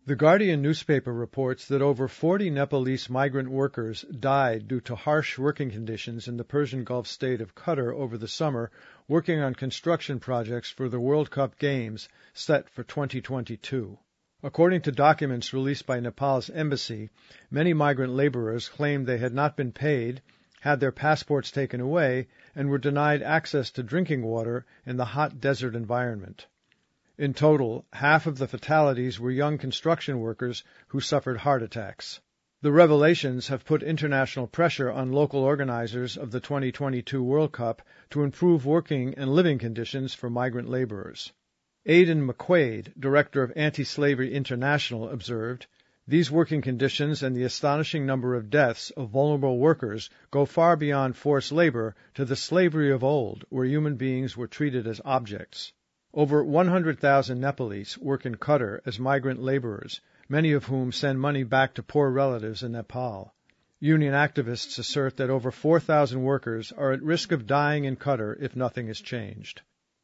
The Guardian newspaper reports that over 40 Nepalese migrant workers died due to harsh working conditions in the Persian Gulf state of Qatar over the summer, working on construction projects for the World Cup Games set for 2022. According to documents released by Nepal's embassy, many migrant laborers claimed they had not been paid, had their passports taken away, and were denied access to drinking water in the hot desert environment. In total, half of the fatalities were young construction workers who suffered heart attacks. The revelations have put international pressure on local organizers of the 2022 World Cup to improve working and living conditions for migrant laborers. Aidan McQuaid, director of Anti-Slavery International, observed, "These working conditions and the astonishing number of deaths of vulnerable workers go far beyond forced labor to the slavery of old, where human beings were treated as objects." Over 100,000 Nepalese work in Qatar as migrant laborers, many of whom send money back to poor relatives in Nepal. Union activists assert that over 4,000 workers are at risk of dying in Qatar if nothing is changed.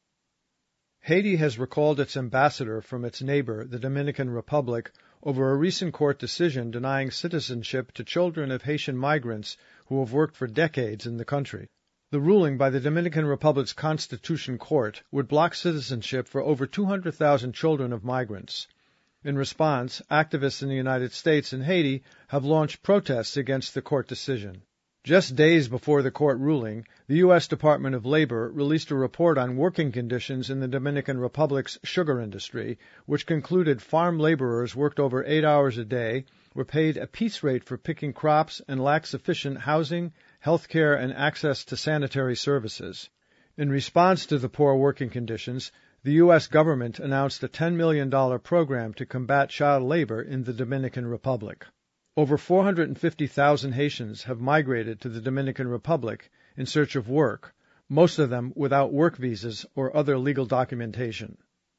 Haiti has recalled its ambassador from its neighbor, the Dominican Republic, over a recent court decision denying citizenship to children of Haitian migrants who have worked for decades in the country. The ruling by the Dominican Republic's Constitution Court would block citizenship for over 200,000 children of migrants. In response, activists in the United States and Haiti have launched protests against the court decision. Just days before the court ruling, the U.S. Department of Labor released a report on working conditions in the Dominican Republic's sugar industry, which concluded farm laborers worked over 8 hours a day, were paid a piece rate for picking crops, and lacked sufficient housing, health care, and access to sanitary services. In response to the poor working conditions, the U.S. government announced a $10 million program to combat child labor in the Dominican Republic. Over 450,000 Haitians have migrated to the Dominican Republic in search of work, most of them without work visas or other legal documentation.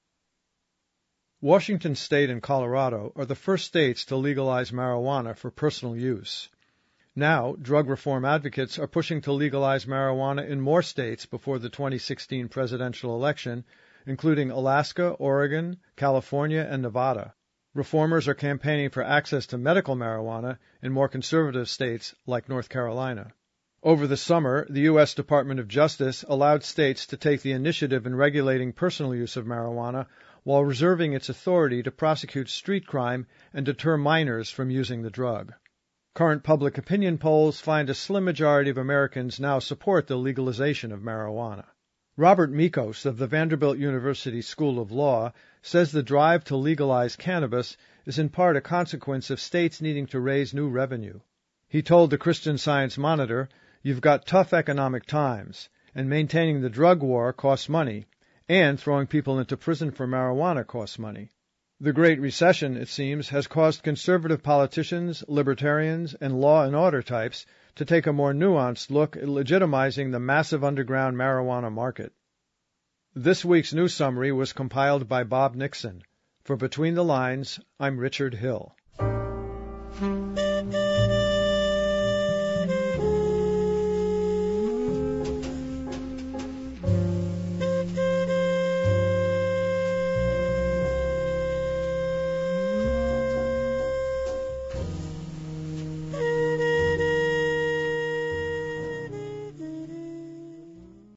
Washington State and Colorado are the first states to legalize marijuana for personal use. Now, drug reform advocates are pushing to legalize marijuana in more states before the 2016 presidential election, including Alaska, Oregon, California, and Nevada. Reformers are campaigning for access to medical marijuana in more conservative states like North Carolina. Over the summer, the U.S. Department of Justice allowed states to take the initiative in regulating personal use of marijuana while reserving its authority to prosecute street crime and deter minors from using the drug. Current public opinion polls find a slim majority of Americans now support the legalization of marijuana. Robert Mikos of the Vanderbilt University School of Law says the drive to legalize cannabis is in part a consequence of states needing to raise new revenue. He told the Christian Science Monitor, "You've got tough economic times, and maintaining the drug war costs money, and throwing people into prison for marijuana costs money." The Great Recession, it seems, has caused conservative politicians, libertarians, and law and order types to take a more nuanced look at legitimizing the massive underground marijuana market. This week's news summary was compiled by Bob Nixon. For Between the Lines, I'm Richard Hill.